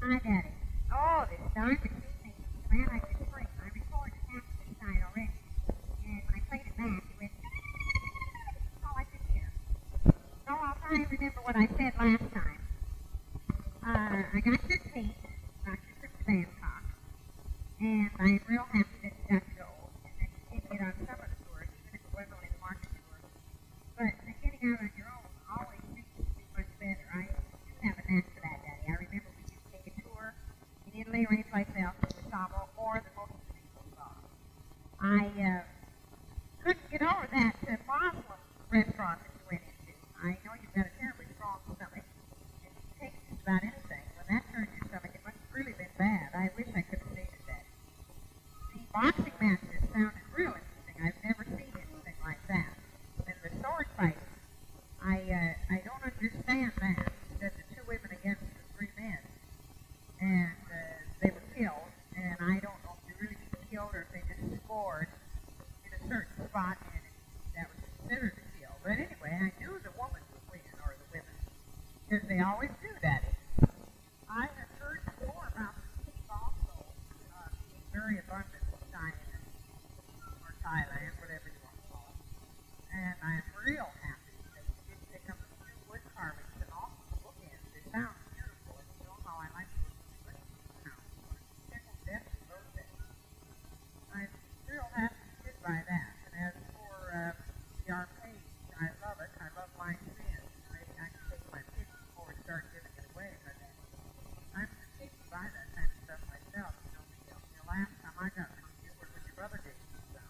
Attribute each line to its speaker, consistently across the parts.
Speaker 1: Hi, Daddy. Oh, this darn machine makes me glad I've been playing. I recorded half this side already. And when I played it back, it went, that's all I could hear. So I'll try and remember what I said last time. I got your tape, Dr. Chris Babcock, and I'm real happy that you got to go, and that you did get on some of the tours, even if it wasn't only the market tour. But getting out on your own always seems to be much better. I do have a knack for that, Daddy. I remember we used to take a tour in Italy or anyplace else in the Savo, or the most of the people saw. I couldn't get over that Muslim restaurant that you went into. I know you've got a terribly strong stomach, and you can take just about anything. When that turned your stomach, it must have really been bad. I wish I could have seen it then. The boxing matches sounded real interesting. I've never seen anything like that. And the sword fighting, I don't understand that. You said the two women against the three men, and they were killed. And I don't know if they really been killed or if they just scored in a certain spot, and that was considered a kill. But anyway, I knew the woman would win, or the women, because they always do that. I have heard before about the sheep also being very abundant in China, or Thailand, whatever you want to call it. And I'm real happy that you did pick up the two wood carvings and also the bookends. They sound beautiful, and you know how I like to look at the house. Tickled death in those days. I'm real happy you did buy that. And as for the arcade, I love it. I love Lion Sin. Maybe I can take my pick before we start giving it away. But I'm cheap to buy that kind of stuff myself. You know, the last time I got from you was when your brother gave me some.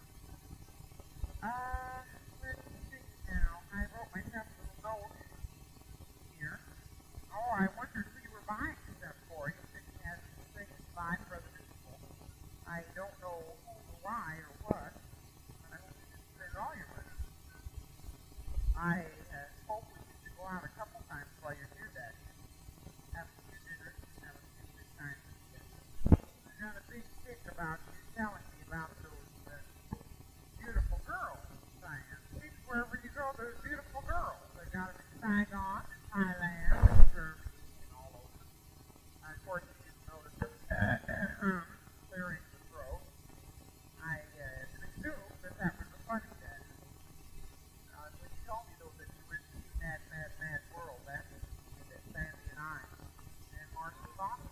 Speaker 1: Let's see now. I wrote myself a little note here. Oh, I wondered who you were buying stuff for. You said you had some things to buy for other people. I don't know who or why or what, but I hope you didn't spend all your money. I hope we get to go out a couple times while you're here, Daddy. Have a few dinners, have a few good times together. I got a big kick about you telling me about those beautiful girls in Siam. Seems wherever you go, there's beautiful girls. They got them in Saigon, and Thailand, and Germany, and all over. Of course, you didn't notice them clearing the throat. I assumed that was a funny day. When you told me, though, that you went to see Mad, Mad, Mad World, that Sandy and I, and Marcy Foster,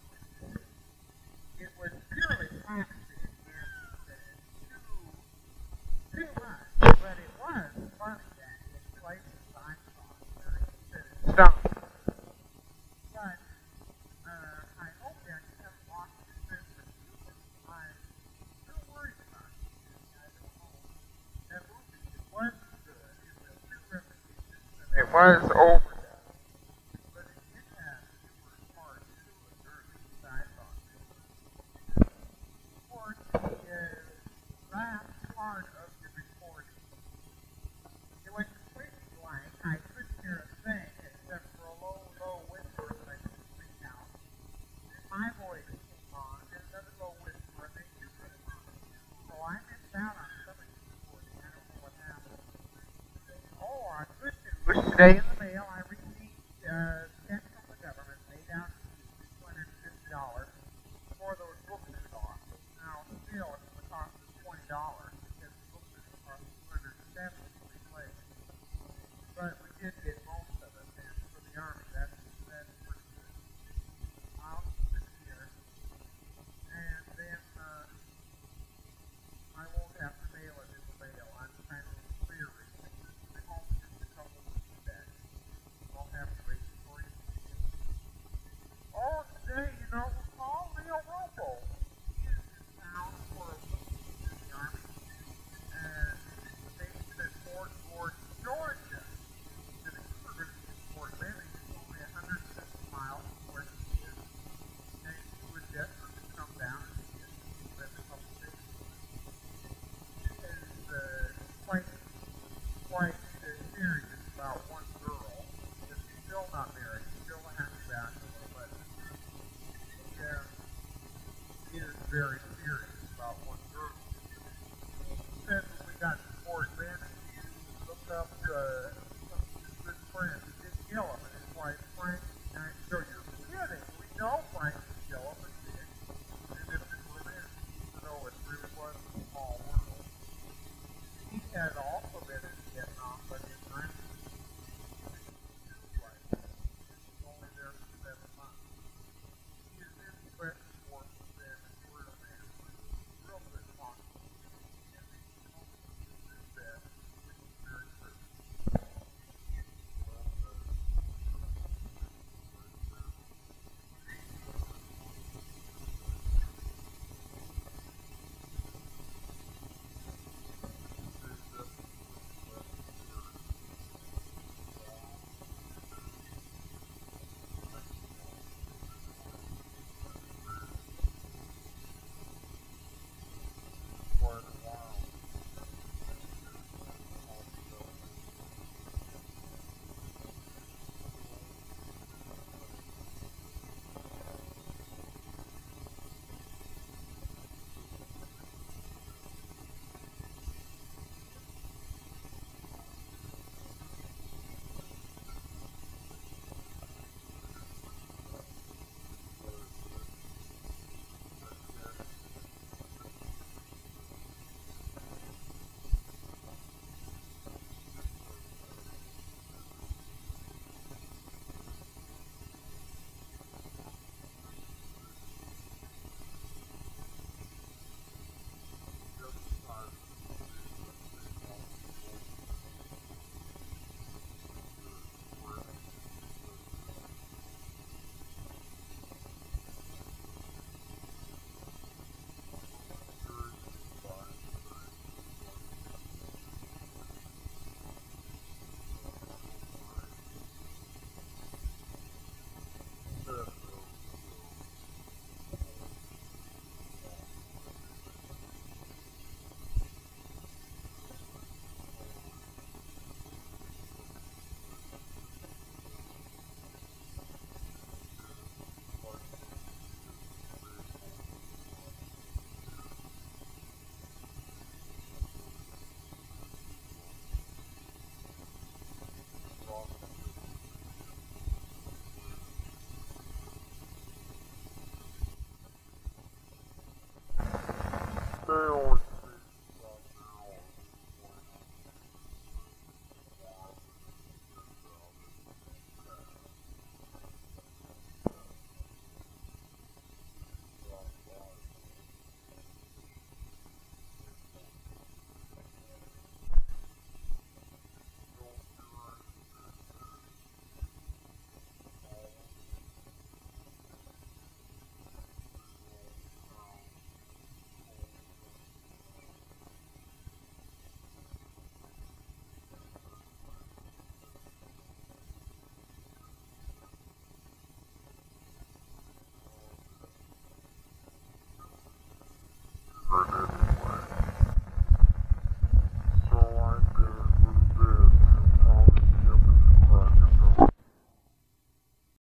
Speaker 1: it was purely slapstick and too much, but it was funny that in places I saw where he said it stopped. But I hope that you haven't lost your sense of humor. I'm still worried about you. I don't know. That movie, it was good. It was too repetitious, and it was overdone. But it did have humorous parts to it, or at least I thought it did. Of course, the last part of the recording, it went completely blank. I couldn't hear a thing except for a low, low whisper that I couldn't make out. And my voice came on, and another low whisper, and then you came on. So I missed out on some of the recording. I don't know what happened. Oh, on good news, today in the mail, I received a check from the government, made out to $250 for those books we lost. Now, still, it's going to cost us $20 because the books are going to cost $270 to replace. But we did get most of it, and for the Army, that's pretty good. I'll keep it here, and then I won't have to mail it in the mail. I'm kind of leery. I'm home just a couple of weeks back. I'll have to wait for you. Oh, today, you know, we'll call Leo Robo. He is in town for a week in the Army, and he's stationed at Fort Ord, Georgia. And if we were going to be in Fort Benning, it's only 150 miles from where he is, and he would definitely come down and see us and spend a couple days with us. He is quite serious about one girl, because he's still not married, he's still a happy bachelor, but he is very